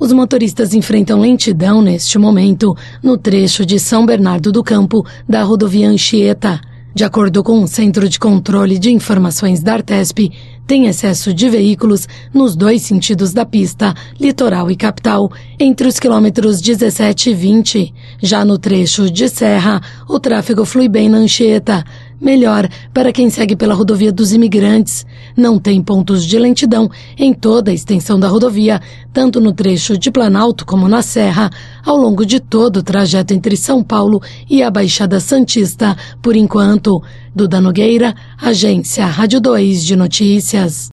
Os motoristas enfrentam lentidão neste momento no trecho de São Bernardo do Campo da rodovia Anchieta. De acordo com o Centro de Controle de Informações da Artesp, tem excesso de veículos nos dois sentidos da pista, litoral e capital, entre os quilômetros 17 e 20. Já no trecho de serra, o tráfego flui bem na Anchieta. Melhor para quem segue pela rodovia dos Imigrantes. Não tem pontos de lentidão em toda a extensão da rodovia, tanto no trecho de Planalto como na serra, ao longo de todo o trajeto entre São Paulo e a Baixada Santista, por enquanto. Duda Nogueira, Agência Rádio 2 de Notícias.